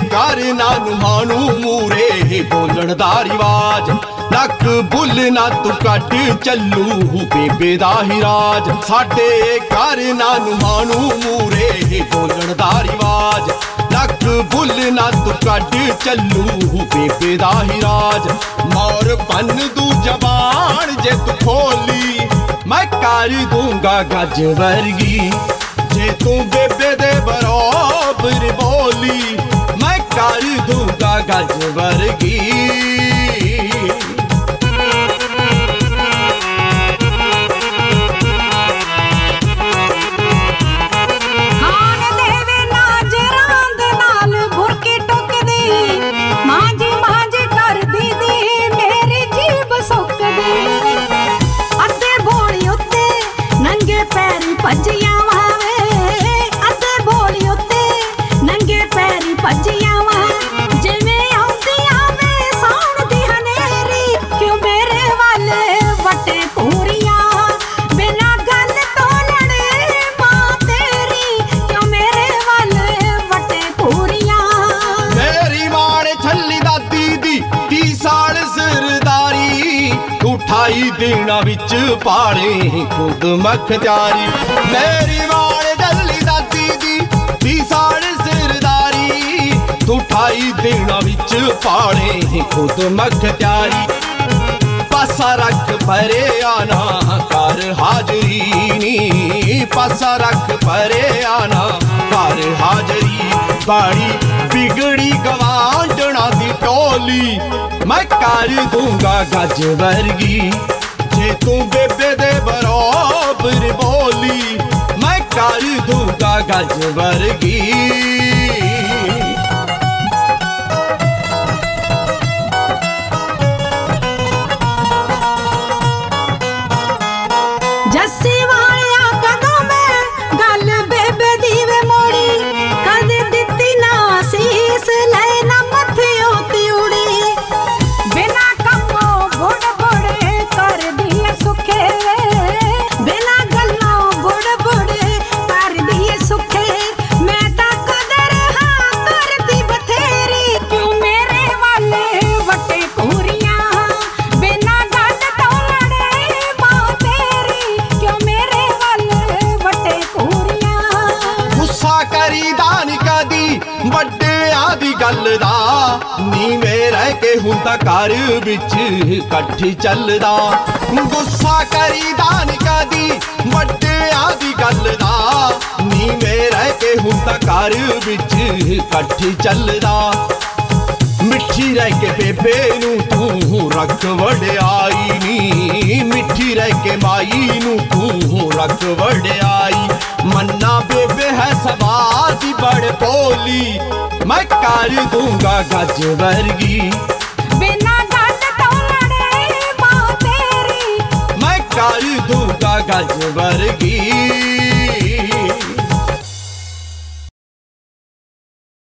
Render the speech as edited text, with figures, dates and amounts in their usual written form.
कर ना नुहानू मूरे बोलण दा रिवाज नक बुल ना तू कट चलू बेबे दा ही राज साडे घर ना नुहानू मूरे बोलण दा रिवाज नक बुल ना तू कट चलू बेबे दा ही राज मोर बन दू जबान जे तू खोली मैं कर दूंगा गज वर्गी जे तू बेबे दे बराबर बोली मैं कर दूंगा गज वर्गी देना बिच पाले खुद मखत्यारी मेरी वाल दली दादी दी 30 साल सिरदारी तू 28 देना बिच पाले खुद मखत्यारी पासा रख परे आना कर हाजरी नी पासा रख परे आना कर हाजरी बाड़ी बिगड़ी गवांडना दी टोली मैं कर दूंगा गज वर्गी जे तू बेबे दे बराबर बोली मैं कर दूंगा गज वर्गी जस्सी वालिया कदों में गल बेबे दी वे मोड़ी कदे दित्ती ना सीस लेना मथियों ती उड़ी बिना कम्मो बुड़ बुड़े कर दिए सुखे बिना गल्लों बुड़ बुड़े कर दिए सुखे मैं ता कदर हाँ करती बथेरी क्यों मेरे वाले वटे कोरियां बिना गल तो लड़े मां तेरी क्यों मेरे वाले वटे कोरियां गुस्सा करी दान कदी ਵੱਡੇ ਆਦੀ ਗੱਲ ਦਾ ਨੀਵੇਂ ਰਹਿ ਕੇ ਹੁੰਦਾ ਘਰ ਵਿੱਚ ਇਕੱਠ ਚੱਲਦਾ ਗੁੱਸਾ ਕਰੀ ਦਾਨ ਕਦੀ ਵੱਡੇ ਆਦੀ ਗੱਲ ਦਾ ਨੀਵੇਂ ਰਹਿ ਕੇ ਹੁੰਦਾ ਘਰ ਵਿੱਚ ਇਕੱਠ ਚੱਲਦਾ ਮਿੱਠੀ ਰਹਿ ਕੇ ਬੇਬੇ ਨੂੰ ਤੂੰ ਰੱਖ ਵਡਿਆਈ ਨੀ ਮਿੱਠੀ ਰਹਿ ਕੇ ਮਾਈ ਨੂੰ ਤੂੰ ਰੱਖ ਵਡਿਆਈ मन्ना बेबे है सवार दी बड़ बोली मैं कर दूंगा गज वर्गी बिना गल तो लड़े मां तेरी मैं कर दूंगा गज वर्गी।